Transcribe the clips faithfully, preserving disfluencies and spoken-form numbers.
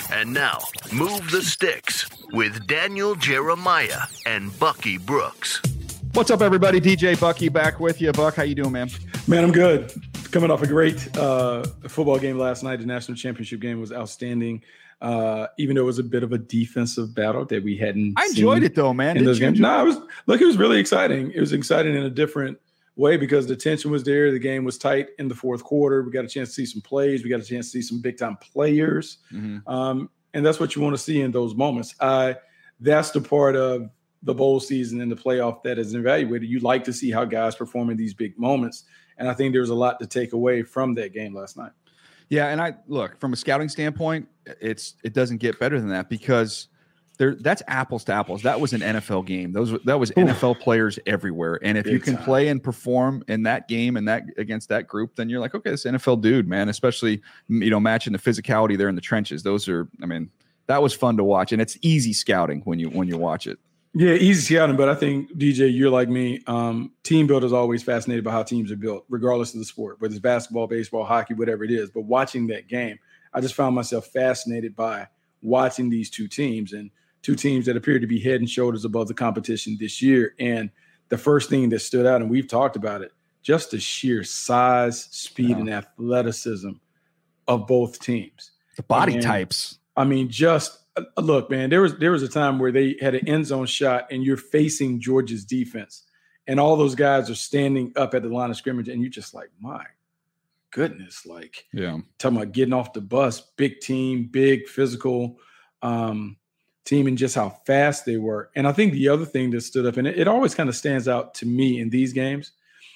And now, Move the Sticks with Daniel Jeremiah and Bucky Brooks. What's up, everybody? D J Bucky back with you. Buck, how you doing, man? Man, I'm good. Coming off a great uh, football game last night. The national championship game was outstanding. Uh, even though it was a bit of a defensive battle that we hadn't I enjoyed seen it, though, man. in Did those you games. enjoy No, it was look, it was really exciting. It was exciting in a different way because the tension was there. The game was tight in the fourth quarter. We got a chance to see some plays. We got a chance to see some big-time players. Mm-hmm. Um, and that's what you want to see in those moments. I, that's the part of the bowl season and the playoff that is evaluated. You like to see how guys perform in these big moments. And I think there's a lot to take away from that game last night. Yeah, and I look from a scouting standpoint, it's it doesn't get better than that because there that's apples to apples. That was an N F L game. Those that was Oof. N F L players everywhere. And if Big you can time. play and perform in that game and that against that group, then you're like, okay, this N F L dude, man. Especially you know matching the physicality there in the trenches. Those are, I mean, that was fun to watch, and it's easy scouting when you when you watch it. Yeah, easy scouting, but I think, D J, you're like me. Um, team builders always fascinated by how teams are built, regardless of the sport, whether it's basketball, baseball, hockey, whatever it is. But watching that game, I just found myself fascinated by watching these two teams and two teams that appear to be head and shoulders above the competition this year. And the first thing that stood out, and we've talked about it, just the sheer size, speed, yeah. and athleticism of both teams. The body and, types. I mean, just – look, man, there was there was a time where they had an end zone shot and you're facing Georgia's defense and all those guys are standing up at the line of scrimmage and you're just like, my goodness, like yeah, talking about getting off the bus, big team, big physical um, team and just how fast they were. And I think the other thing that stood up, and it, it always kind of stands out to me in these games,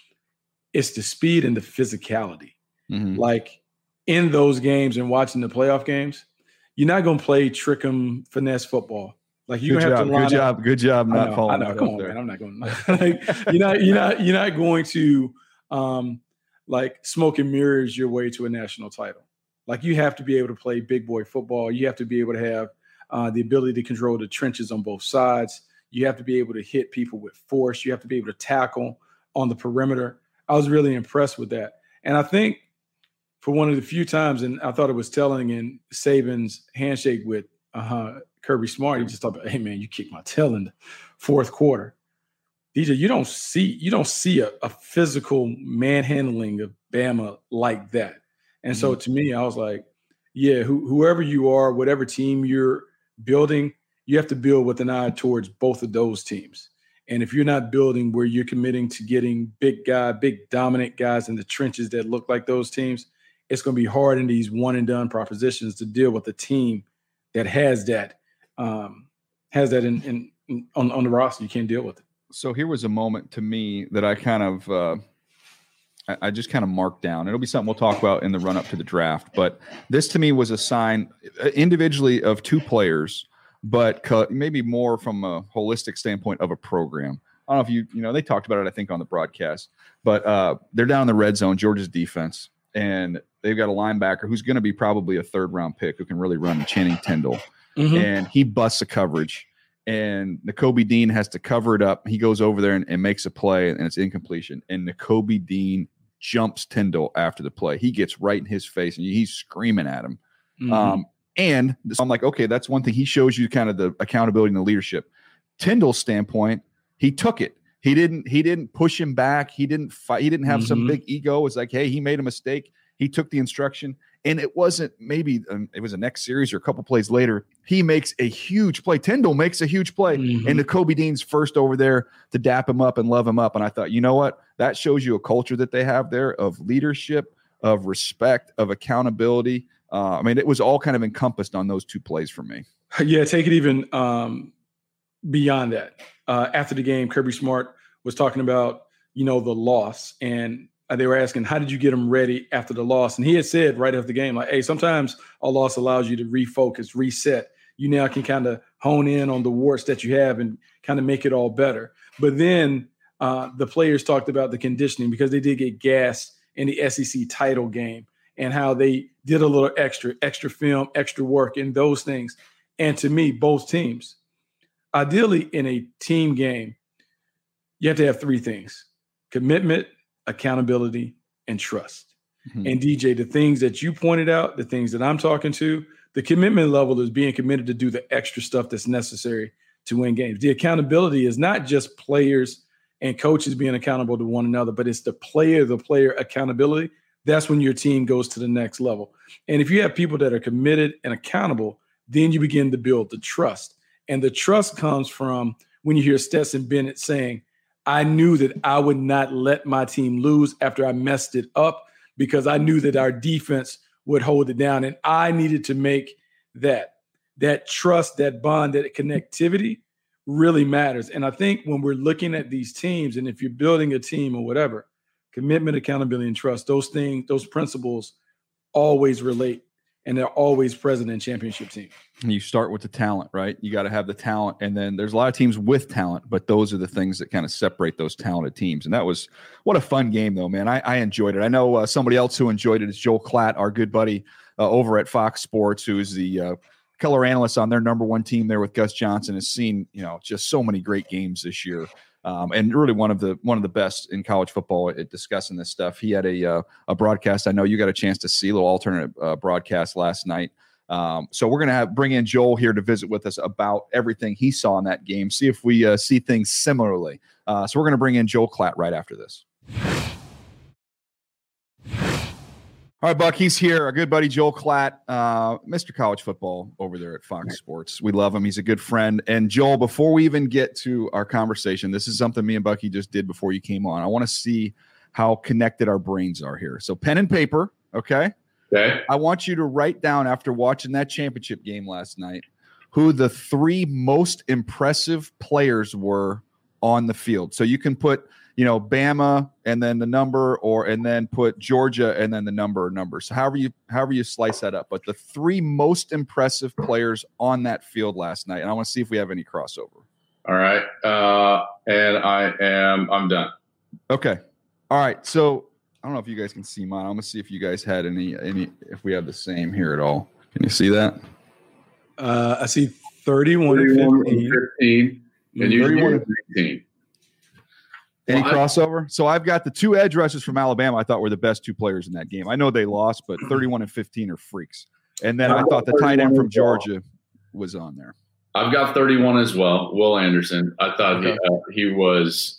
it's the speed and the physicality. Mm-hmm. Like in those games and watching the playoff games, you're not going to play trick 'em finesse football. Like you have job, to line good job, up. good job not I know, falling I know. out Come on, there. man. I'm not going to like, you're not you're not you're not going to um like smoke and mirrors your way to a national title. Like you have to be able to play big boy football. You have to be able to have uh, the ability to control the trenches on both sides. You have to be able to hit people with force. You have to be able to tackle on the perimeter. I was really impressed with that. And I think for one of the few times, and I thought it was telling in Saban's handshake with uh, Kirby Smart, he just thought, hey, man, you kicked my tail in the fourth quarter. D J, you don't see you don't see a, a physical manhandling of Bama like that. And mm-hmm. so to me, I was like, yeah, who, whoever you are, whatever team you're building, you have to build with an eye towards both of those teams. And if you're not building where you're committing to getting big guy, big dominant guys in the trenches that look like those teams, it's going to be hard in these one and done propositions to deal with a team that has that, um, has that in, in, in on, on the roster. You can't deal with it. So here was a moment to me that I kind of, uh, I, I just kind of marked down. It'll be something we'll talk about in the run up to the draft. But this to me was a sign individually of two players, but co- maybe more from a holistic standpoint of a program. I don't know if you, you know, they talked about it, I think, on the broadcast, but uh, they're down in the red zone, Georgia's defense. And they've got a linebacker who's going to be probably a third round pick who can really run, Channing Tindall. Mm-hmm. And he busts a coverage. And Nakobe Dean has to cover it up. He goes over there and, and makes a play, and it's incompletion. And Nakobe Dean jumps Tindall after the play. He gets right in his face, and he's screaming at him. Mm-hmm. Um, and so I'm like, okay, that's one thing. He shows you kind of the accountability and the leadership. Tindall's standpoint, he took it. He didn't. He didn't push him back. He didn't fight. He didn't have mm-hmm. some big ego. It's like, hey, he made a mistake. He took the instruction, and it wasn't maybe um, it was the next series or a couple plays later. He makes a huge play. Tindall makes a huge play, mm-hmm. and Nakobe Dean's first over there to dap him up and love him up. And I thought, you know what? That shows you a culture that they have there of leadership, of respect, of accountability. Uh, I mean, it was all kind of encompassed on those two plays for me. Yeah, take it even um, beyond that. Uh, after the game, Kirby Smart was talking about, you know, the loss, and they were asking, how did you get them ready after the loss? And he had said right after the game, like, hey, sometimes a loss allows you to refocus, reset. You now can kind of hone in on the warts that you have and kind of make it all better. But then uh, the players talked about the conditioning because they did get gassed in the S E C title game and how they did a little extra, extra film, extra work in those things. And to me, both teams, ideally in a team game, you have to have three things: commitment, accountability, and trust. Mm-hmm. And D J, the things that you pointed out, the things that I'm talking to, The commitment level is being committed to do the extra stuff that's necessary to win games. The accountability is not just players and coaches being accountable to one another, but it's the player, the player accountability. That's when your team goes to the next level. And if you have people that are committed and accountable, then you begin to build the trust. And the trust comes from when you hear Stetson Bennett saying, I knew that I would not let my team lose after I messed it up because I knew that our defense would hold it down. And I needed to make that, that trust, that bond, that connectivity really matters. And I think when we're looking at these teams, and if you're building a team or whatever, commitment, accountability, and trust, those things, those principles always relate, and they're always present in championship teams. And you start with the talent, right? You got to have the talent. And then there's a lot of teams with talent, but those are the things that kind of separate those talented teams. And that was what a fun game, though, man. I, I enjoyed it. I know uh, somebody else who enjoyed it is Joel Klatt, our good buddy uh, over at Fox Sports, who is the uh, color analyst on their number one team there with Gus Johnson, has seen, you know, just so many great games this year. Um, and really one of the one of the best in college football at discussing this stuff. He had a uh, a broadcast. I know you got a chance to see a little alternate uh, broadcast last night. Um, so we're going to have bring in Joel here to visit with us about everything he saw in that game. See if we uh, see things similarly. Uh, so we're going to bring in Joel Klatt right after this. All right, Buck, he's here. Our good buddy Joel Klatt, uh, Mister College Football over there at Fox Sports. We love him. He's a good friend. And Joel, before we even get to our conversation, this is something me and Bucky just did before you came on. I want to see how connected our brains are here. So pen and paper, okay? Okay. I want you to write down, after watching that championship game last night, who the three most impressive players were on the field. So you can put – you know, Bama and then the number, or and then put Georgia and then the number or numbers. So however you however you slice that up. But the three most impressive players on that field last night, and I want to see if we have any crossover. All right, uh, and I am I'm done. Okay, all right. So I don't know if you guys can see mine. I'm gonna see if you guys had any any if we have the same here at all. Can you see that? Uh, I see thirty-one, thirty-one and fifteen. fifteen, and you thirty-one and fifteen. Any well, crossover? So I've got the two edge rushers from Alabama. I thought were the best two players in that game. I know they lost, but thirty-one and fifteen are freaks. And then I thought the tight end from Georgia was on there. I've got thirty-one as well. Will Anderson. I thought Okay. he, uh, he was.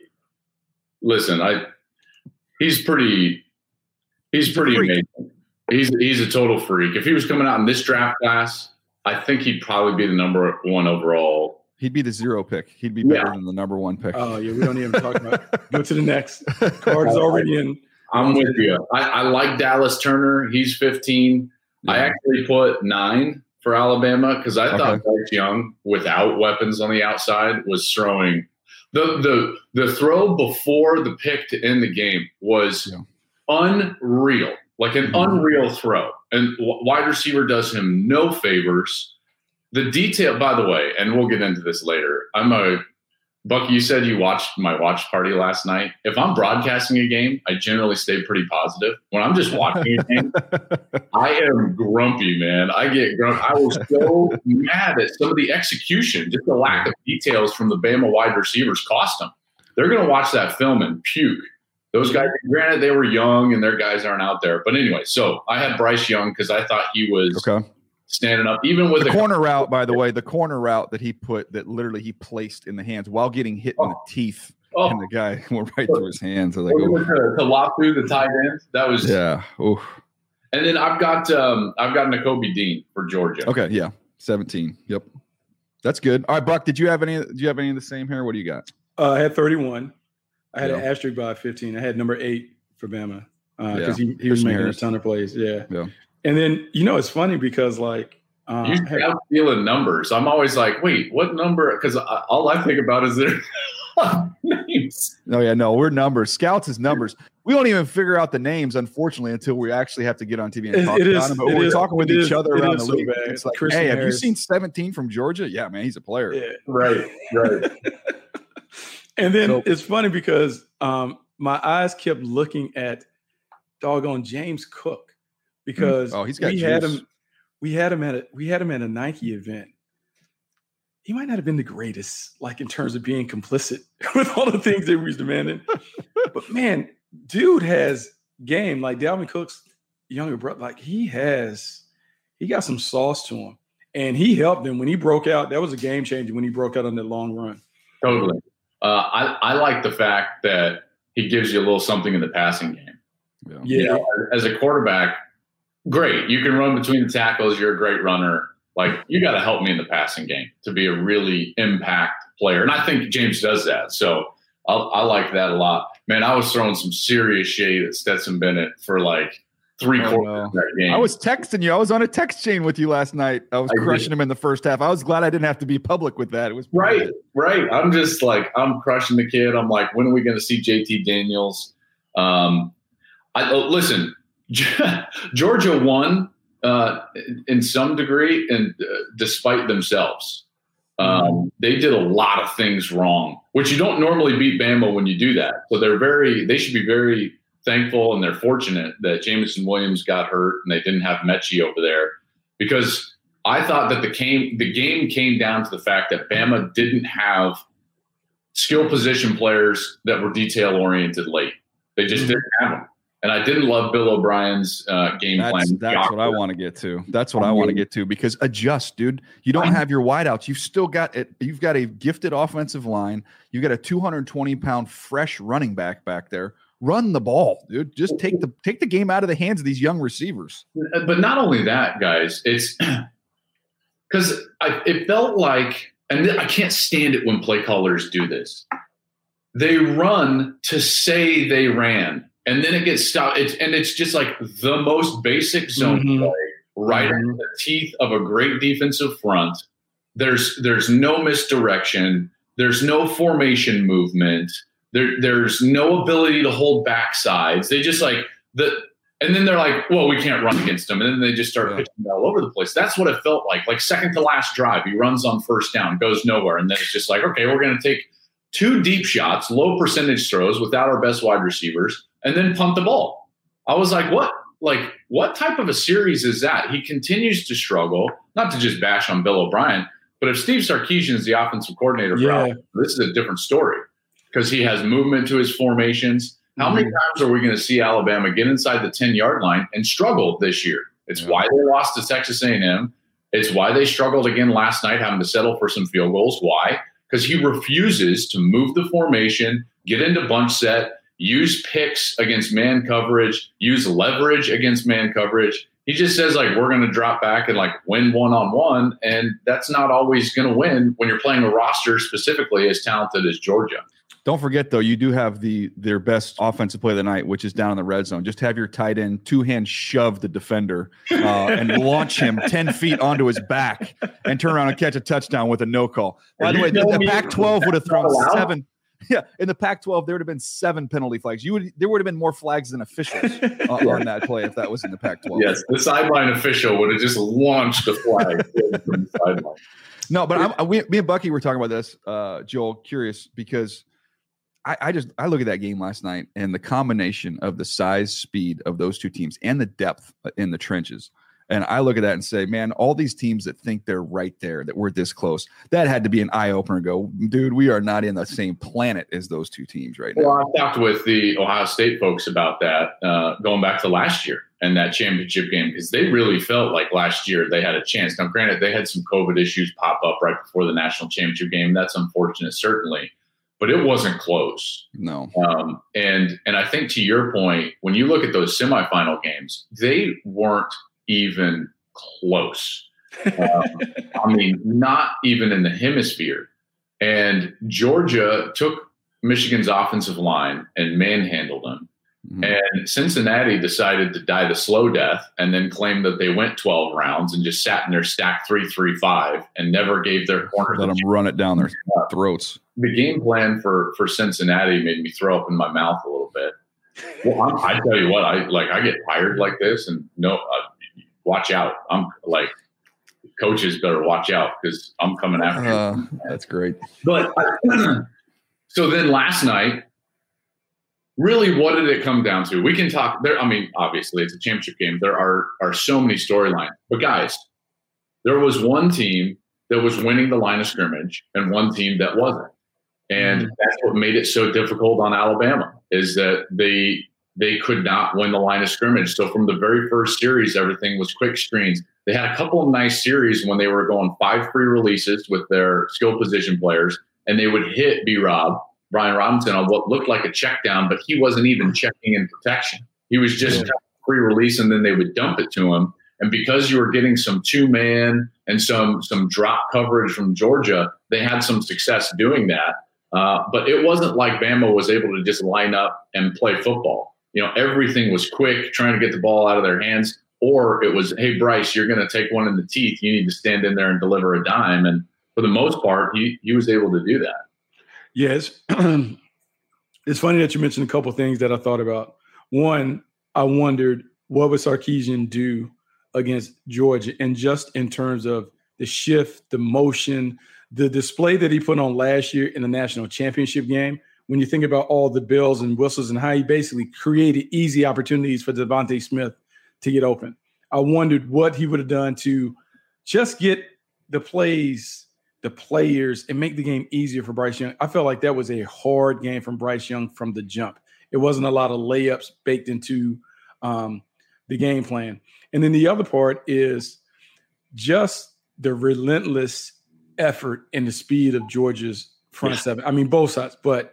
Listen, I. He's pretty. He's pretty amazing. He's he's a total freak. If he was coming out in this draft class, I think he'd probably be the number one overall. He'd be the zero pick. He'd be better Yeah. than the number one pick. Oh, yeah, we don't even talk about it. Go to the next. Card is already in. I'm with you. I, I like Dallas Turner. He's fifteen. Yeah. I actually put nine for Alabama because I thought Okay. Bryce Young, without weapons on the outside, was throwing the the the throw before the pick to end the game was Yeah. unreal, like an Mhm. unreal throw. And w- wide receiver does him no favors. The detail, by the way, and we'll get into this later. I'm a Bucky. You said you watched my watch party last night. If I'm broadcasting a game, I generally stay pretty positive. When I'm just watching a game, I am grumpy, man. I get grumpy. I was so mad at some of the execution, just the lack of details from the Bama wide receivers cost them. They're going to watch that film and puke. Those guys, granted, they were young and their guys aren't out there. But anyway, so I had Bryce Young because I thought he was Okay. standing up, even with The the corner route, by the way, the corner route that he put, that literally he placed in the hands while getting hit in the teeth, Oh, and the guy went right through his hands. I was like, to, oh, to lock through the tight end. That was yeah. Oof. And then I've got um, I've got Nakobe Dean for Georgia. Okay, yeah, seventeen. Yep, that's good. All right, Buck, did you have any? Did you have any of the same here? What do you got? Uh, I had thirty-one. I had Yeah. an asterisk by fifteen. I had number eight for Bama because Yeah. he, he was Christian making Harris. a ton of plays. Yeah. Yeah. And then, you know, it's funny because, like, um, Usually I'm feeling numbers. I'm always like, wait, what number? Because all I think about is their names. Oh yeah, no, we're numbers. Scouts is numbers. We don't even figure out the names, unfortunately, until we actually have to get on T V and It- talk it about is- them. But it when we're is- talking with it each is- other it around is the so league. bad. It's like, Christian hey, have Harris. you seen seventeen from Georgia? Yeah, man, he's a player. yeah. Right, right. And then So- it's funny because um, my eyes kept looking at doggone James Cook because Oh, he's got we had juice. him. We had him at a we had him at a Nike event. He might not have been the greatest, like in terms of being complicit with all the things that we was demanding. But man, dude has game. Like Dalvin Cook's younger brother, like he has he got some sauce to him. And he helped them when he broke out. That was a game changer when he broke out on that long run. Totally. Uh, I, I like the fact that he gives you a little something in the passing game. Yeah. You know, as a quarterback, great. You can run between the tackles. You're a great runner. Like, you got to help me in the passing game to be a really impact player. And I think James does that. So I, I like that a lot. Man, I was throwing some serious shade at Stetson Bennett for like three Oh, quarters no. of that game. I was texting you. I was on a text chain with you last night. I was I crushing did. him in the first half. I was glad I didn't have to be public with that. It was Right, right. I'm just like, I'm crushing the kid. I'm like, when are we going to see J T Daniels? Um, I oh, listen, Georgia won uh, in some degree, and uh, despite themselves, um, they did a lot of things wrong, which you don't normally beat Bama when you do that. So they're very, they should be very thankful, and they're fortunate that Jameson Williams got hurt and they didn't have Mechie over there, because I thought that the game the game came down to the fact that Bama didn't have skill position players that were detail oriented late. They just mm-hmm. didn't have them. And I didn't love Bill O'Brien's uh, game that's, plan. That's what I want to get to. That's what I want to get to, because adjust, dude. You don't have your wideouts. You've still got it. You've got a gifted offensive line. You've got a two hundred twenty pound fresh running back back there. Run the ball, dude. Just take the take the game out of the hands of these young receivers. But not only that, guys, it's because it felt like, and I can't stand it when play callers do this. They run to say they ran, and then it gets stopped. It's, and it's just like the most basic zone Mm-hmm. play, right Mm-hmm. in the teeth of a great defensive front. There's there's no misdirection. There's no formation movement. There, there's no ability to hold backsides. They just like the, and then they're like, well, we can't run against them. And then they just start Yeah. pitching all over the place. That's what it felt like. Like second to last drive, he runs on first down, goes nowhere. And then it's just like, okay, we're going to take two deep shots, low percentage throws without our best wide receivers, and then punt the ball. I was like, what? Like, what type of a series is that? He continues to struggle, not to just bash on Bill O'Brien, but if Steve Sarkisian is the offensive coordinator, for Yeah. Alabama, this is a different story. Because he has movement to his formations. How many times are we going to see Alabama get inside the ten-yard line and struggle this year? It's Yeah. why they lost to Texas A and M. It's why they struggled again last night, having to settle for some field goals. Why? Because he refuses to move the formation, get into bunch set, use picks against man coverage, use leverage against man coverage. He just says, like, we're going to drop back and, like, win one-on-one, and that's not always going to win when you're playing a roster specifically as talented as Georgia. Don't forget, though, you do have the their best offensive play of the night, which is down in the red zone. Just have your tight end two-hand shove the defender uh, and launch him ten feet onto his back and turn around and catch a touchdown with a no call. By the way, the, the Pac twelve would have thrown seven. Yeah, in the Pac twelve, there would have been seven penalty flags. You would there would have been more flags than officials uh, on that play if that was in the Pac twelve. Yes, the sideline official would have just launched the flag from the sideline. No, but I'm, we, me and Bucky were talking about this, uh, Joel. Curious because I, I just I look at that game last night and the combination of the size, speed of those two teams and the depth in the trenches. And I look at that and say, man, all these teams that think they're right there, that we're this close, that had to be an eye opener. Go, dude, we are not in the same planet as those two teams right now. Well, I talked with the Ohio State folks about that uh, going back to last year and that championship game, because they really felt like last year they had a chance. Now, granted, they had some COVID issues pop up right before the national championship game. That's unfortunate, certainly, but it wasn't close. No. Um, and and I think to your point, when you look at those semifinal games, they weren't even close. Um, I mean, not even in the hemisphere. And Georgia took Michigan's offensive line and manhandled them. Mm-hmm. And Cincinnati decided to die the slow death and then claimed that they went twelve rounds and just sat in their stack three three five and never gave their corners. Let them run it down their throats. The game plan for, for Cincinnati made me throw up in my mouth a little bit. Well, I'm, I tell you what, I like I get tired like this, and no, uh, watch out. I'm like, coaches better watch out because I'm coming after uh, you. That's great. But so then last night, really, what did it come down to? We can talk there. I mean, obviously, it's a championship game. There are are so many storylines. But guys, there was one team that was winning the line of scrimmage and one team that wasn't. And mm-hmm. that's what made it so difficult on Alabama, is that they they could not win the line of scrimmage. So from the very first series, everything was quick screens, They had a couple of nice series when they were going five free releases with their skill position players, and they would hit B-Rob, Brian Robinson, on what looked like a check down, but he wasn't even checking in protection. He was just Yeah. free release, and then they would dump it to him. And because you were getting some two-man and some some drop coverage from Georgia, they had some success doing that. Uh, but it wasn't like Bama was able to just line up and play football. You know, everything was quick, trying to get the ball out of their hands. Or it was, hey, Bryce, you're going to take one in the teeth. You need to stand in there and deliver a dime. And for the most part, he, he was able to do that. Yes. It's funny that you mentioned a couple of things that I thought about. One, I wondered what would Sarkisian do against Georgia, and just in terms of the shift, the motion, the display that he put on last year in the national championship game. When you think about all the bells and whistles and how he basically created easy opportunities for Devontae Smith to get open, I wondered what he would have done to just get the plays, the players, and make the game easier for Bryce Young. I felt like that was a hard game from Bryce Young from the jump. It wasn't a lot of layups baked into um, the game plan. And then the other part is just the relentless effort and the speed of Georgia's front Yeah. seven. I mean, both sides. But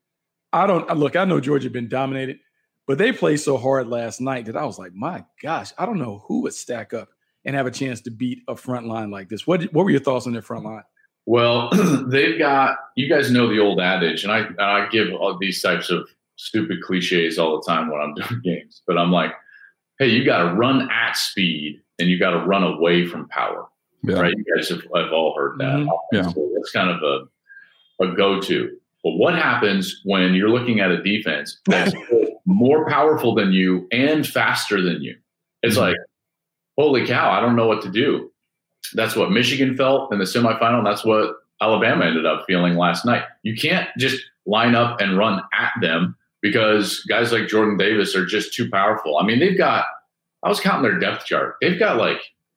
I don't – look, I know Georgia been dominated, but they played so hard last night that I was like, my gosh, I don't know who would stack up and have a chance to beat a front line like this. What what were your thoughts on their front line? Well, they've got – you guys know the old adage, and I, and I give all these types of stupid cliches all the time when I'm doing games. But I'm like, hey, you got to run at speed and you got to run away from power. Yeah. Right? You guys have, have all heard that. Mhm. Yeah. So that's kind of a, a go-to. But what happens when you're looking at a defense that's more powerful than you and faster than you? It's Mhm. like, holy cow, I don't know what to do. That's what Michigan felt in the semifinal. And that's what Alabama ended up feeling last night. You can't just line up and run at them because guys like Jordan Davis are just too powerful. I mean, they've got, I was counting their depth chart. They've got like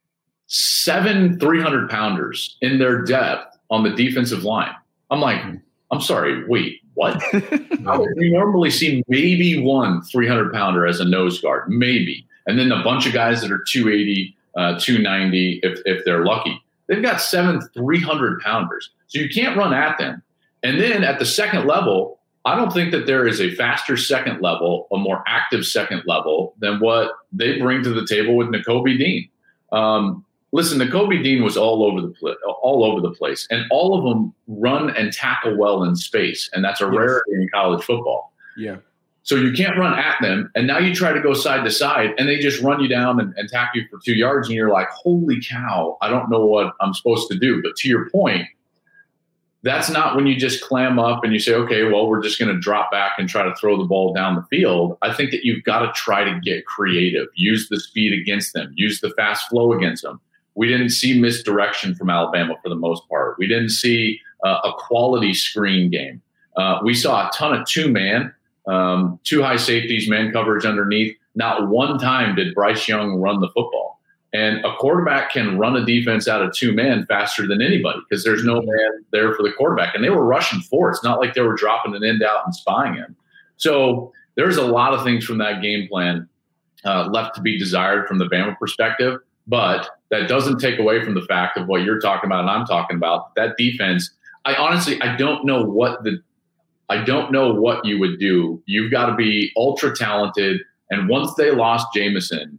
seven three hundred pounders in their depth on the defensive line. I'm like, I'm sorry, wait, what? We normally see maybe one three hundred pounder as a nose guard, maybe. And then a bunch of guys that are two eighty, uh, two ninety if, if they're lucky. They've got seven three hundred pounders. So you can't run at them. And then at the second level, I don't think that there is a faster second level, a more active second level than what they bring to the table with Nakobe Dean. Um, listen, Nakobe Dean was all over the pl- all over the place, and all of them run and tackle well in space, and that's a Yes. rarity in college football. Yeah. So you can't run at them, and now you try to go side to side, and they just run you down and, and tackle you for two yards, and you're like, holy cow, I don't know what I'm supposed to do. But to your point, that's not when you just clam up and you say, okay, well, we're just going to drop back and try to throw the ball down the field. I think that you've got to try to get creative, use the speed against them, use the fast flow against them. We didn't see misdirection from Alabama for the most part. We didn't see uh, a quality screen game. Uh, we saw a ton of two-man, um, two high safeties, man coverage underneath. Not one time did Bryce Young run the football. And a quarterback can run a defense out of two men faster than anybody because there's no man there for the quarterback. And they were rushing four. It's not like they were dropping an end out and spying him. So there's a lot of things from that game plan uh, left to be desired from the Bama perspective. But that doesn't take away from the fact of what you're talking about and I'm talking about. That defense, I honestly, I don't know what the, I don't know what you would do. You've got to be ultra talented. And once they lost Jameson,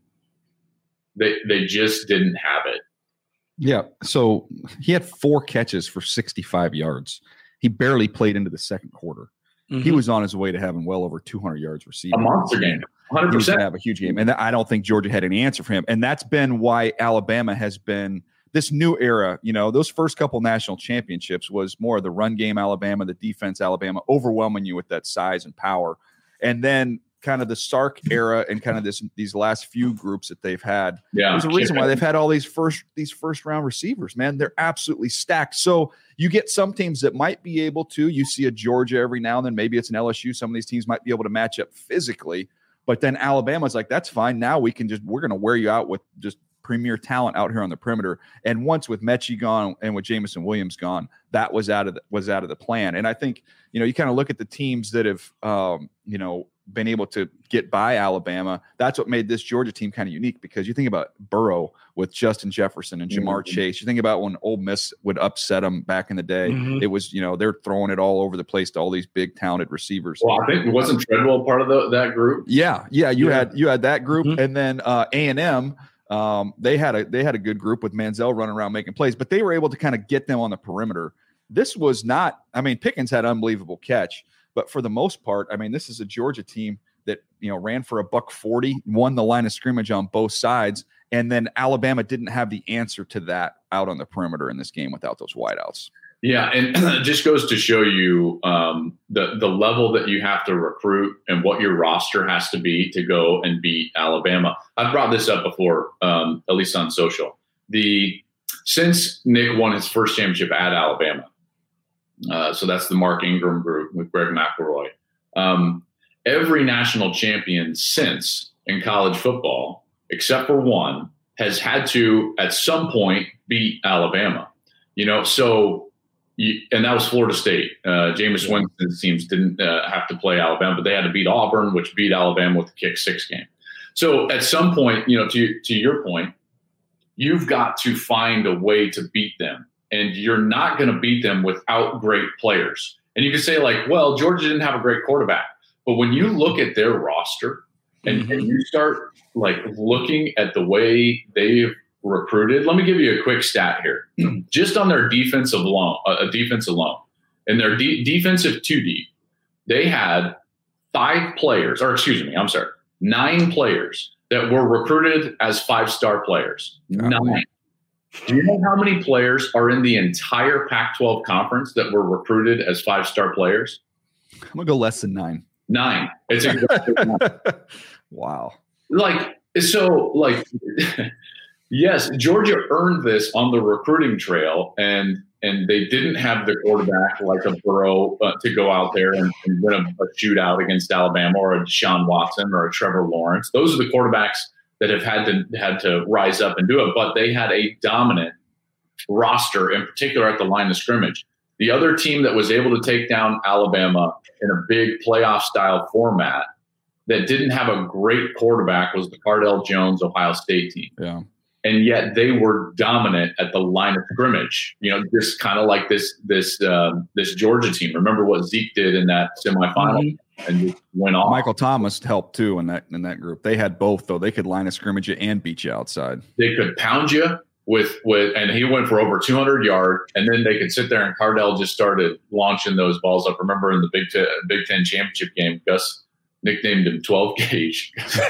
They they just didn't have it. Yeah. So he had four catches for sixty-five yards. He barely played into the second quarter. Mm-hmm. He was on his way to having well over two hundred yards receiving. A monster game, one hundred He was going percent. to have a huge game. And I don't think Georgia had any answer for him. And that's been why Alabama has been this new era. You know, those first couple national championships was more of the run game Alabama, the defense Alabama, overwhelming you with that size and power. And then kind of the Sark era and kind of this these last few groups that they've had. Yeah, There's a reason why they've had all these first these first round receivers, man. They're absolutely stacked. So you get some teams that might be able to. You see a Georgia every now and then. Maybe it's an L S U. Some of these teams might be able to match up physically. But then Alabama's like, that's fine. Now we can just we're going to wear you out with just premier talent out here on the perimeter. And once with Mechie gone and with Jameson Williams gone, that was out of the, was out of the plan. And I think, you know, you kind of look at the teams that have, um, you know, been able to get by Alabama. That's what made this Georgia team kind of unique, because you think about Burrow with Justin Jefferson and Jamar mm-hmm. Chase. You think about when Ole Miss would upset them back in the day. Mm-hmm. It was, you know, they're throwing it all over the place to all these big talented receivers. Well, I think wasn't Treadwell part of the, that group? Yeah, yeah, you yeah. had you had that group, mm-hmm. and then uh, A and M. Um, they had a they had a good group with Manziel running around making plays, but they were able to kind of get them on the perimeter. This was not. I mean, Pickens had an unbelievable catch, but for the most part, I mean, this is a Georgia team that, you know, ran for a buck forty, won the line of scrimmage on both sides, and then Alabama didn't have the answer to that out on the perimeter in this game without those wideouts. Yeah, and it just goes to show you um, the the level that you have to recruit and what your roster has to be to go and beat Alabama. I've brought this up before, um, at least on social. The since Nick won his first championship at Alabama, uh, so that's the Mark Ingram group with Greg McElroy. Um, every national champion since in college football, except for one, has had to at some point beat Alabama. You know, so. You, and that was Florida State. Uh, Jameis yeah. Winston's teams didn't uh, have to play Alabama, but they had to beat Auburn, which beat Alabama with the kick six game. So at some point, you know, to to your point, you've got to find a way to beat them, and you're not going to beat them without great players. And you can say like, well, Georgia didn't have a great quarterback, but when you look at their roster and, mm-hmm. and you start like looking at the way they've recruited. Let me give you a quick stat here. Just on their defensive alone, uh, defense alone, in their de- defensive two deep, they had five players, or excuse me, I'm sorry, nine players that were recruited as five-star players. Oh, nine. Man. Do you know how many players are in the entire Pac twelve conference that were recruited as five-star players? I'm gonna go less than nine. Nine. It's exactly nine. Wow. Like so, like. Yes, Georgia earned this on the recruiting trail, and and they didn't have the quarterback like a Burrow uh, to go out there and, and win a, a shootout against Alabama, or a Deshaun Watson or a Trevor Lawrence. Those are the quarterbacks that have had to had to rise up and do it, but they had a dominant roster, in particular at the line of scrimmage. The other team that was able to take down Alabama in a big playoff-style format that didn't have a great quarterback was the Cardell Jones Ohio State team. Yeah. And yet they were dominant at the line of scrimmage, you know, just kind of like this this uh, this Georgia team. Remember what Zeke did in that semifinal mm-hmm. and just went off. Michael Thomas helped too in that in that group. They had both though. They could line of scrimmage you and beat you outside. They could pound you with with, and he went for over two hundred yards. And then they could sit there and Cardell just started launching those balls up. Remember in the Big Ten, Big Ten championship game, Gus nicknamed him twelve gauge.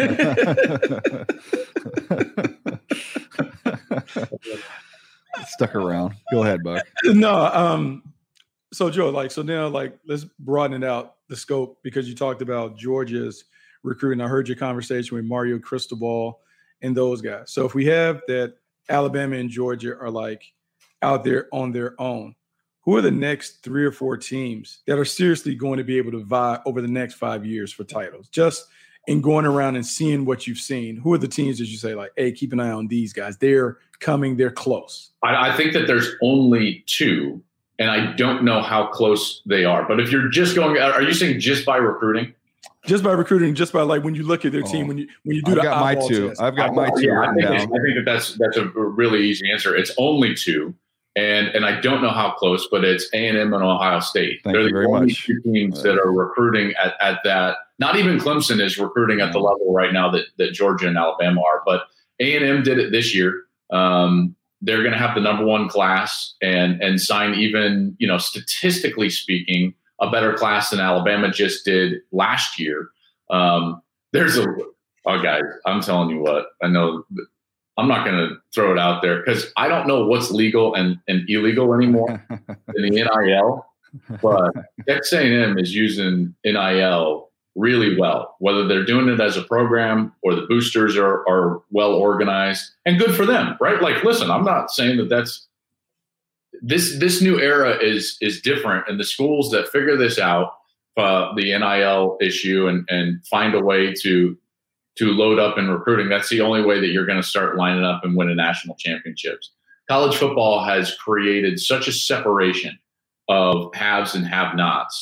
Stuck around. Go ahead, Buck. No, um, so Joe, like, so now, like, let's broaden it out the scope, because you talked about Georgia's recruiting. I heard your conversation with Mario Cristobal and those guys. So if we have that Alabama and Georgia are like out there on their own, who are the next three or four teams that are seriously going to be able to vie over the next five years for titles? Just in going around and seeing what you've seen, who are the teams that you say like, hey, keep an eye on these guys? They're coming. They're close. I, I think that there's only two, and I don't know how close they are. But if you're just going, are you saying just by recruiting? Just by recruiting, just by like when you look at their oh. team, when you when you do I've the got my two. test. I've got my two. Yeah, I think, down. I think that that's that's a really easy answer. It's only two. And and I don't know how close, but it's A and M and Ohio State. Thank They're you the very only much. two teams that are recruiting at, at that. Not even Clemson is recruiting at the level right now that, that Georgia and Alabama are. But A and M did it this year. Um, they're going to have the number one class and and sign even, you know, statistically speaking, a better class than Alabama just did last year. Um, there's a oh guys, I'm telling you what, I know. I'm not going to throw it out there because I don't know what's legal and, and illegal anymore in the N I L. But Texas A and M is using N I L really well, whether they're doing it as a program or the boosters are, are well organized, and good for them, right? Like, listen, I'm not saying that that's this this new era is is different, and the schools that figure this out, uh, the N I L issue, and and find a way to. to load up in recruiting, that's the only way that you're going to start lining up and winning national championships. College football has created such a separation of haves and have-nots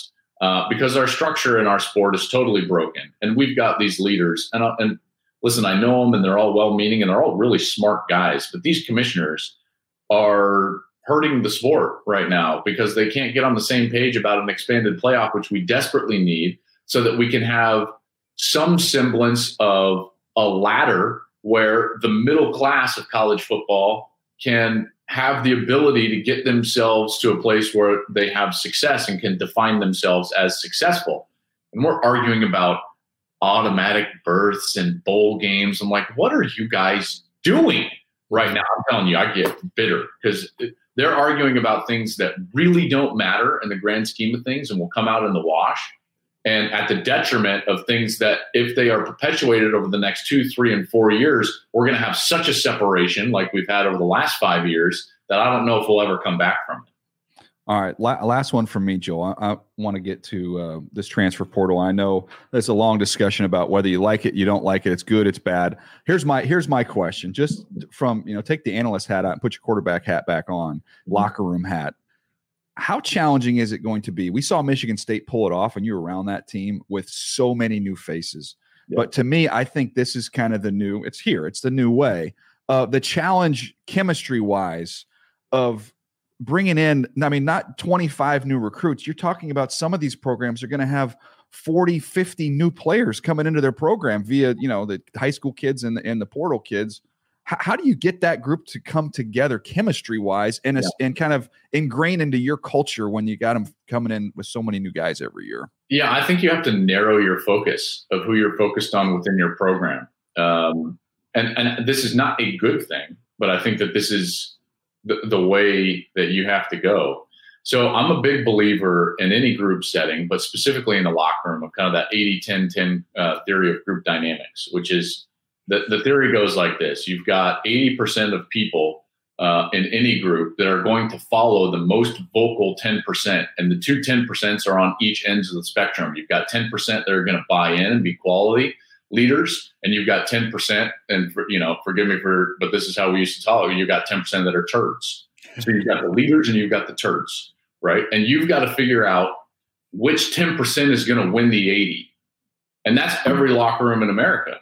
uh, because our structure in our sport is totally broken. And we've got these leaders. And, uh, and listen, I know them and they're all well-meaning and they're all really smart guys. But these commissioners are hurting the sport right now because they can't get on the same page about an expanded playoff, which we desperately need so that we can have some semblance of a ladder where the middle class of college football can have the ability to get themselves to a place where they have success and can define themselves as successful. And we're arguing about automatic berths and bowl games. I'm like, what are you guys doing right now? I'm telling you, I get bitter because they're arguing about things that really don't matter in the grand scheme of things and will come out in the wash, and at the detriment of things that if they are perpetuated over the next two, three, and four years, we're going to have such a separation like we've had over the last five years that I don't know if we'll ever come back from it. All right. La- last one from me, Joel. I, I want to get to uh, this transfer portal. I know there's a long discussion about whether you like it, you don't like it. It's good, it's bad. Here's my, here's my question. Just from, you know, take the analyst hat out and put your quarterback hat back on, mm-hmm. locker room hat. How challenging is it going to be? We saw Michigan State pull it off and you were around that team with so many new faces. Yep. But to me, I think this is kind of the new, it's here. It's the new way. Uh, the challenge chemistry wise of bringing in, I mean, not twenty-five new recruits. You're talking about some of these programs are going to have forty, fifty new players coming into their program via, you know, the high school kids and the, and the portal kids. How, how do you get that group to come together chemistry wise and, yeah. and kind of ingrain into your culture when you got them coming in with so many new guys every year? Yeah, I think you have to narrow your focus of who you're focused on within your program. Um, and, and this is not a good thing, but I think that this is the, the way that you have to go. So I'm a big believer in any group setting, but specifically in the locker room of kind of that eighty ten ten uh, theory of group dynamics, which is the, the theory goes like this. You've got eighty percent of people uh, in any group that are going to follow the most vocal ten percent, and the two ten percents are on each ends of the spectrum. You've got ten percent that are going to buy in and be quality leaders, and you've got ten percent, and for, you know, forgive me for, but this is how we used to talk. You've got ten percent that are turds. So you've got the leaders and you've got the turds, right? And you've got to figure out which ten percent is going to win the eighty. And that's every locker room in America.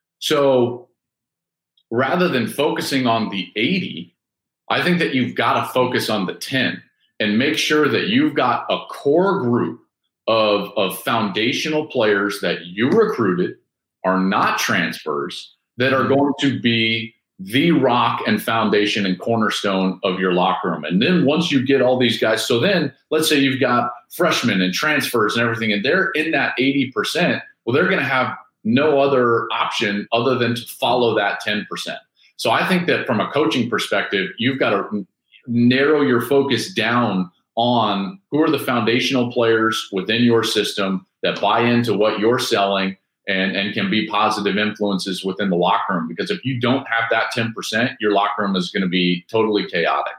So rather than focusing on the eighty, I think that you've got to focus on the ten and make sure that you've got a core group of, of foundational players that you recruited, are not transfers, that are going to be the rock and foundation and cornerstone of your locker room. And then once you get all these guys, so then let's say you've got freshmen and transfers and everything, and they're in that eighty percent, well, they're going to have no other option other than to follow that ten percent. So I think that from a coaching perspective, you've got to narrow your focus down on who are the foundational players within your system that buy into what you're selling and, and can be positive influences within the locker room. Because if you don't have that ten percent, your locker room is going to be totally chaotic.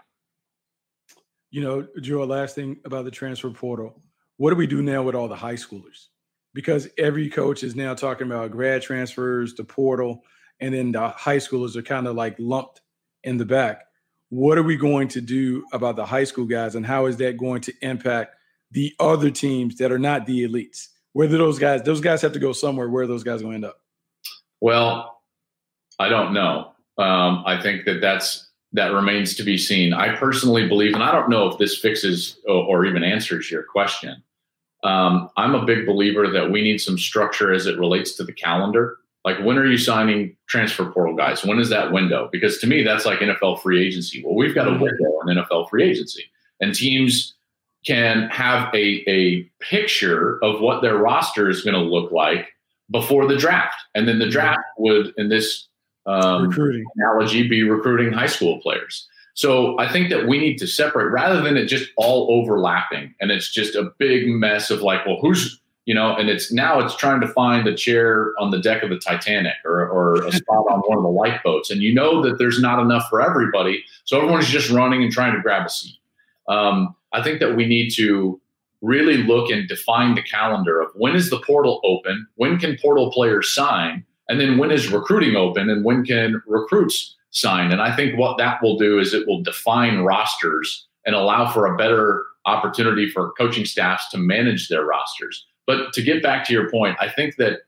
You know, Joe, last thing about the transfer portal, what do we do now with all the high schoolers? Because every coach is now talking about grad transfers, the portal, and then the high schoolers are kind of like lumped in the back. What are we going to do about the high school guys, and how is that going to impact the other teams that are not the elites? Whether those guys, those guys have to go somewhere, where are those guys going to end up? Well, I don't know. Um, I think that that's, that remains to be seen. I personally believe, and I don't know if this fixes or, or even answers your question. Um, I'm a big believer that we need some structure as it relates to the calendar. Like, when are you signing transfer portal guys? When is that window? Because to me, that's like N F L free agency. Well, we've got a window in N F L free agency, and teams can have a, a picture of what their roster is going to look like before the draft. And then the draft would, in this um, recruiting analogy, be recruiting high school players. So I think that we need to separate rather than it just all overlapping. And it's just a big mess of like, well, who's, you know, and it's now it's trying to find a chair on the deck of the Titanic or, or a spot on one of the lifeboats. And you know that there's not enough for everybody. So everyone's just running and trying to grab a seat. Um, I think that we need to really look and define the calendar of when is the portal open, when can portal players sign, and then when is recruiting open and when can recruits sign. And I think what that will do is it will define rosters and allow for a better opportunity for coaching staffs to manage their rosters. But to get back to your point, I think that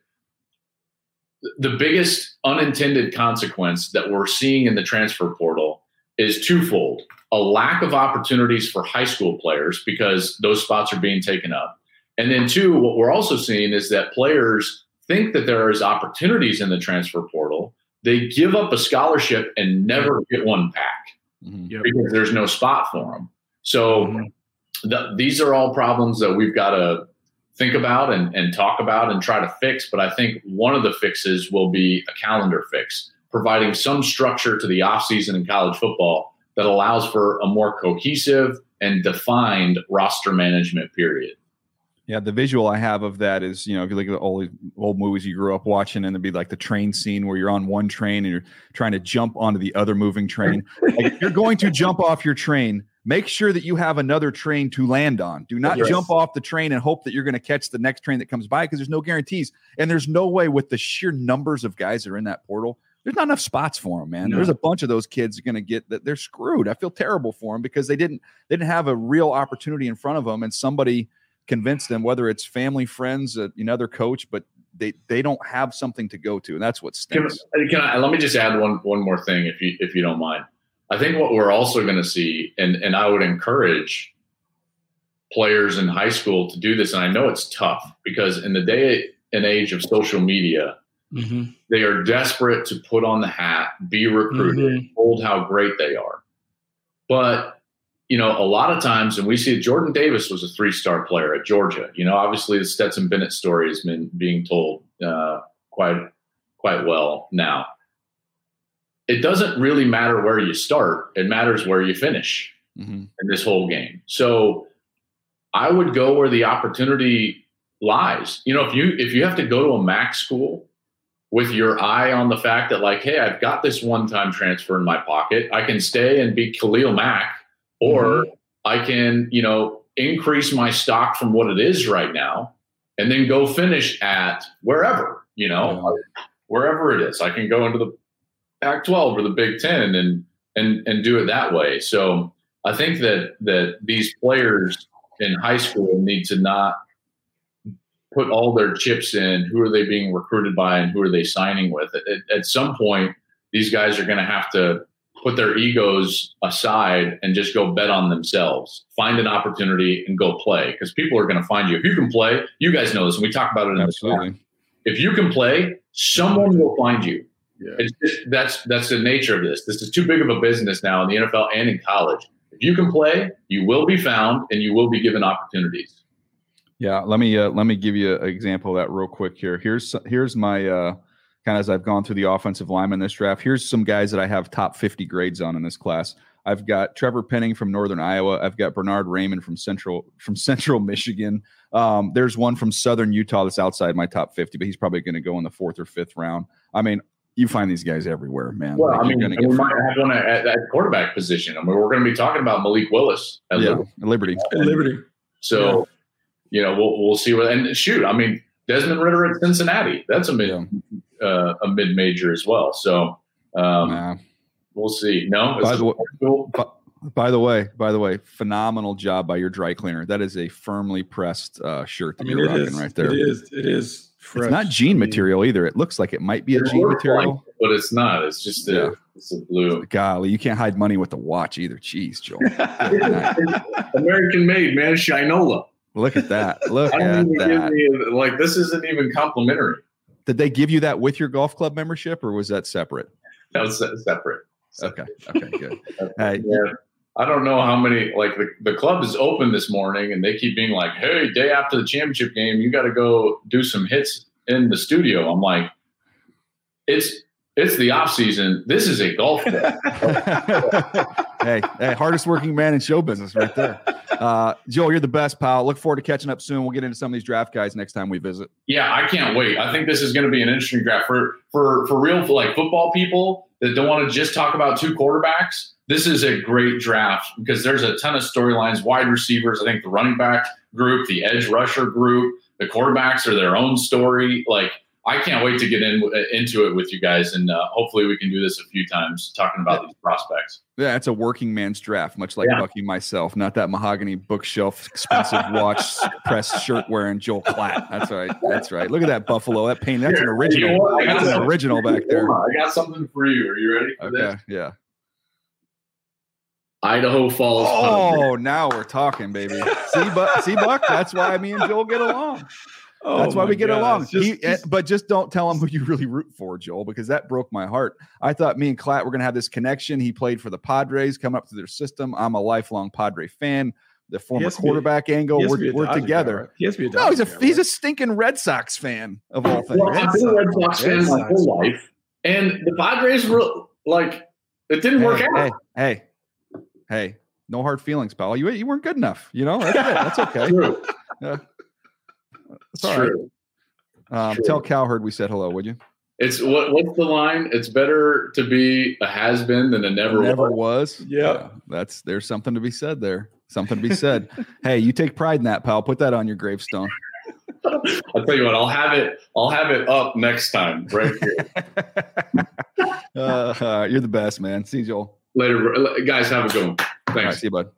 the biggest unintended consequence that we're seeing in the transfer portal is twofold. A lack of opportunities for high school players because those spots are being taken up. And then two, what we're also seeing is that players think that there is opportunities in the transfer portal. They give up a scholarship and never get one back mm-hmm. because there's no spot for them. So mm-hmm. the, these are all problems that we've got to think about and, and talk about and try to fix. But I think one of the fixes will be a calendar fix, providing some structure to the offseason in college football that allows for a more cohesive and defined roster management period. Yeah, the visual I have of that is, you know, if you look at all the old movies you grew up watching, and it'd be like the train scene where you're on one train and you're trying to jump onto the other moving train. Like, if you're going to jump off your train, make sure that you have another train to land on. Do not yes. jump off the train and hope that you're going to catch the next train that comes by, because there's no guarantees. And there's no way, with the sheer numbers of guys that are in that portal, there's not enough spots for them, man. No. There's a bunch of those kids are going to get that they're screwed. I feel terrible for them because they didn't they didn't have a real opportunity in front of them, and somebody convince them, whether it's family, friends, uh, another coach, but they they don't have something to go to, and that's what stinks. Can, can I, let me just add one one more thing, if you if you don't mind. I think what we're also going to see, and and I would encourage players in high school to do this, and I know it's tough because in the day and age of social media, mm-hmm. they are desperate to put on the hat, be recruited, mm-hmm. told how great they are, but you know, a lot of times, and we see Jordan Davis was a three-star player at Georgia. You know, obviously the Stetson Bennett story has been being told uh, quite, quite well now. It doesn't really matter where you start. It matters where you finish mm-hmm. in this whole game. So I would go where the opportunity lies. You know, if you if you have to go to a MAC school with your eye on the fact that, like, hey, I've got this one-time transfer in my pocket, I can stay and be Khalil Mack. Or mm-hmm. I can, you know, increase my stock from what it is right now and then go finish at wherever, you know, yeah. wherever it is. I can go into the Pac twelve or the Big Ten and and and do it that way. So I think that that these players in high school need to not put all their chips in who are they being recruited by and who are they signing with. At, at some point, these guys are going to have to put their egos aside and just go bet on themselves, find an opportunity and go play, because people are going to find you. If you can play, you guys know this, and we talk about it in Absolutely. The If you can play, someone will find you. Yeah. It's just, that's that's the nature of this. This is too big of a business now in the N F L and in college. If you can play, you will be found and you will be given opportunities. Yeah, let me uh, let me give you an example of that real quick here. Here's here's my uh, kind of as I've gone through the offensive line in this draft. Here's some guys that I have top fifty grades on in this class. I've got Trevor Penning from Northern Iowa. I've got Bernard Raymond from Central from Central Michigan. Um, there's one from Southern Utah that's outside my top fifty, but he's probably going to go in the fourth or fifth round. I mean, you find these guys everywhere, man. Well, like, I mean, we might have one at that quarterback position. I mean, we're going to be talking about Malik Willis at yeah, Liberty. Liberty. At Liberty. So, yeah. you know, we'll we'll see what. And shoot, I mean, Desmond Ridder at Cincinnati. That's a mid yeah. uh, a mid major as well. So, um, nah. we'll see. No, by the way, cool? by, by the way, by the way, phenomenal job by your dry cleaner. That is a firmly pressed uh, shirt that I mean, you're rocking is, right there. It is. It is. Fresh. It's not jean material either. It looks like it might be a jean material, like, but it's not. It's just a, yeah. it's a blue. Golly, you can't hide money with the watch either. Jeez, Joel. American made, man. Shinola. Look at that. Look at that. Me, like, this isn't even complimentary. Did they give you that with your golf club membership, or was that separate? That was separate. Okay. Okay. Good. Hey, yeah. I don't know how many, like the, the club is open this morning and they keep being like, hey, day after the championship game, you got to go do some hits in the studio. I'm like, it's, it's the off season. This is a golf club. hey, hey, hardest working man in show business right there. Uh, Joel, you're the best, pal. Look forward to catching up soon. We'll get into some of these draft guys next time we visit. Yeah, I can't wait. I think this is going to be an interesting draft for, for, for real, for like football people that don't want to just talk about two quarterbacks. This is a great draft because there's a ton of storylines, wide receivers. I think the running back group, the edge rusher group, the quarterbacks are their own story. Like, I can't wait to get in into it with you guys, and uh, hopefully we can do this a few times talking about these prospects. Yeah, it's a working man's draft, much like Yeah. Bucky myself, not that mahogany bookshelf, expensive watch, press shirt wearing Joel Klatt. That's right. That's right. Look at that buffalo. That paint. That's an Here, original. you know what? I got That's an something- original back there. I got something for you. Are you ready for Okay. this? Yeah. Idaho Falls. Oh, now we're talking, baby. See, Buck. See, Buck. That's why me and Joel get along. Oh That's why my we get gosh. along. Just- He- just- but just don't tell him who you really root for, Joel, because that broke my heart. I thought me and Klatt were going to have this connection. He played for the Padres, come up to their system. I'm a lifelong Padre fan. The former has to be- quarterback angle, he has to be we're, a we're Dodger guy, together. right? He has to be a No, he's a Dodger guy, he's a right? stinking Red Sox fan of all things. Well, I've been a Red Sox fan Red my Sox. whole life, and the Padres were like, it didn't work hey, out. hey, hey, hey, no hard feelings, pal. You you weren't good enough. You know, that's it. That's okay. True. Yeah. It's It's all right. true. Um, True. tell Cowherd we said hello, would you? It's what? What's the line? It's better to be a has been than a never. Never was. was. Yep. That's there's something to be said there. Something to be said. Hey, you take pride in that, pal. Put that on your gravestone. I'll tell you what. I'll have it. I'll have it up next time, right here. uh, uh, you're the best, man. See you, Joel. Later, guys. Have a good one. All right, Thanks. see you, bud.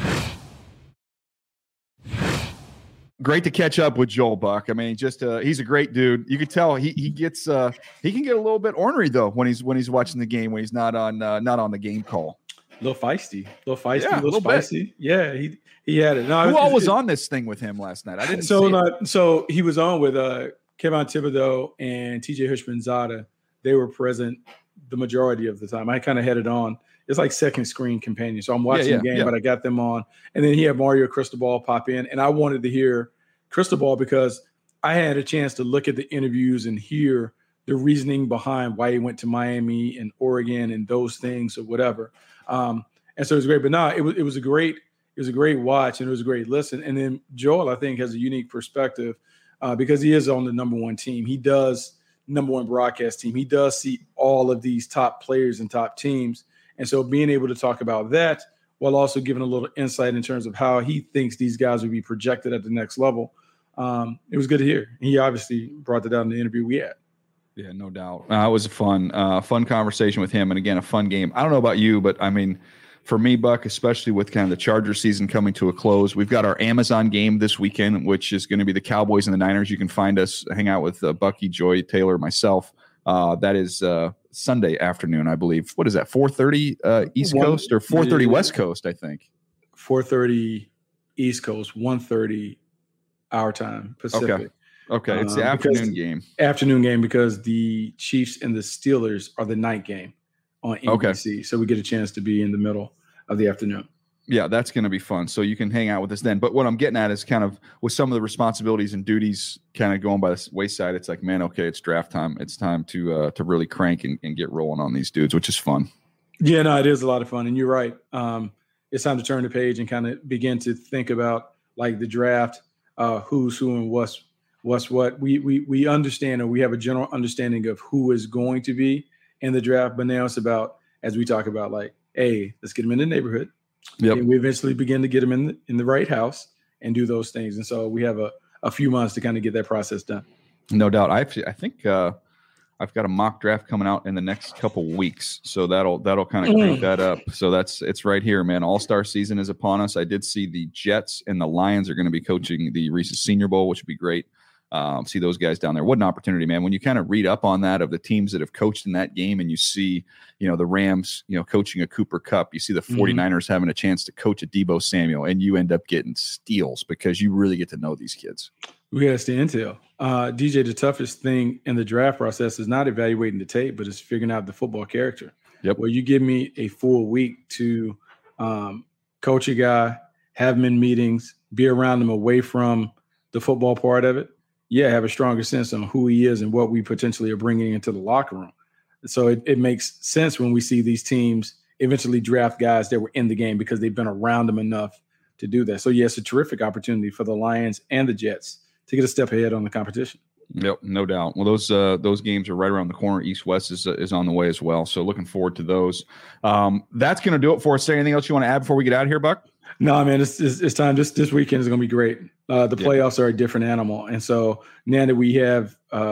Great to catch up with Joel Buck. I mean, just uh, he's a great dude. You could tell he he gets uh, he can get a little bit ornery though when he's when he's watching the game when he's not on uh, not on the game call. A little feisty, a little feisty, Yeah, a a little, little bit. spicy. Yeah, he he had it. No, Who it's- all was it- on this thing with him last night? I didn't. So, see it. uh, so he was on with uh, Kevin Thibodeau and T J Hushmanzada. They were present the majority of the time. I kind of had it on. It's like second screen companion. So I'm watching yeah, the game, yeah. but I got them on. And then he had Mario Cristobal pop in, and I wanted to hear Cristobal because I had a chance to look at the interviews and hear the reasoning behind why he went to Miami and Oregon and those things or whatever. Um, and so it was great. But no, it was it was a great it was a great watch and it was a great listen. And then Joel, I think, has a unique perspective uh, because he is on the number one team. He does number one broadcast team. He does see all of these top players and top teams. And so being able to talk about that while also giving a little insight in terms of how he thinks these guys will be projected at the next level. Um, it was good to hear. He obviously brought that out in the interview we had. Yeah, no doubt. Uh, it was a fun, uh, fun conversation with him, and again, a fun game. I don't know about you, but I mean, for me, Buck, especially with kind of the Charger season coming to a close, we've got our Amazon game this weekend, which is going to be the Cowboys and the Niners. You can find us, hang out with uh, Bucky, Joy, Taylor, myself. Uh, that is uh, Sunday afternoon, I believe. What is that? four thirty uh, East One- Coast or four thirty yeah. West Coast? I think. four thirty East Coast, one thirty our time Pacific. Okay, it's the Um, because- afternoon game. Afternoon game because the Chiefs and the Steelers are the night game on N B C. So we get a chance to be in the middle of the afternoon. Yeah, that's going to be fun. So you can hang out with us then. But what I'm getting at is kind of with some of the responsibilities and duties kind of going by the wayside. It's like, man, okay, it's draft time. It's time to uh, to really crank and, and get rolling on these dudes, which is fun. Yeah, no, it is a lot of fun. And you're right. Um, it's time to turn the page and kind of begin to think about like the draft, uh, who's who and what's what's what. We we we understand or we have a general understanding of who is going to be in the draft, but now it's about, as we talk about, like, hey, let's get them in the neighborhood. Yep. And we eventually begin to get them in the, in the right house and do those things. And so we have a, a few months to kind of get that process done. No doubt. I actually, I think uh, I've got a mock draft coming out in the next couple weeks, so that'll that'll kind of crank that up. So that's it's right here, man. All Star season is upon us. I did see the Jets and the Lions are going to be coaching the Reese's Senior Bowl, which would be great. Um, see those guys down there. What an opportunity, man. When you kind of read up on that of the teams that have coached in that game and you see, you know, the Rams, you know, coaching a Cooper Kupp, you see the 49ers having a chance to coach a Deebo Samuel, and you end up getting steals because you really get to know these kids. We got to stay intel. Uh, D J, the toughest thing in the draft process is not evaluating the tape, but it's figuring out the football character. Yep. Where you give me a full week to um, coach a guy, have him in meetings, be around him away from the football part of it. Yeah, have a stronger sense on who he is and what we potentially are bringing into the locker room. So it, it makes sense when we see these teams eventually draft guys that were in the game because they've been around them enough to do that. So, yeah, it's a terrific opportunity for the Lions and the Jets to get a step ahead on the competition. Yep, no doubt. Well, those uh, those games are right around the corner. East West is uh, is on the way as well. So looking forward to those. Um, that's going to do it for us. Is there anything else you want to add before we get out of here, Buck? No, man, it's, it's, it's time. This this weekend is going to be great. Uh, the Yeah. playoffs are a different animal. And so now that we have uh,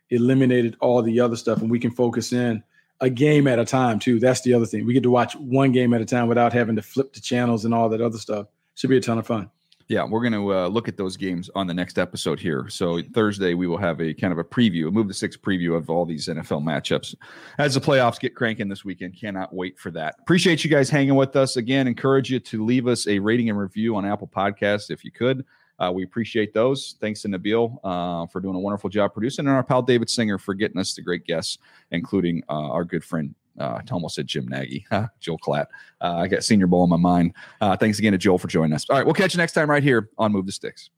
eliminated all the other stuff, and we can focus in a game at a time too. That's the other thing. We get to watch one game at a time without having to flip the channels and all that other stuff. Should be a ton of fun. Yeah, we're going to uh, look at those games on the next episode here. So Thursday, we will have a kind of a preview, a Move the Six preview of all these N F L matchups as the playoffs get cranking this weekend. Cannot wait for that. Appreciate you guys hanging with us. Again, encourage you to leave us a rating and review on Apple Podcasts if you could. Uh, we appreciate those. Thanks to Nabil uh, for doing a wonderful job producing, and our pal David Singer for getting us the great guests, including uh, our good friend, uh, I almost said Jim Nagy, Joel Klatt. Uh, I got Senior Bowl in my mind. Uh, thanks again to Joel for joining us. All right, we'll catch you next time right here on Move the Sticks.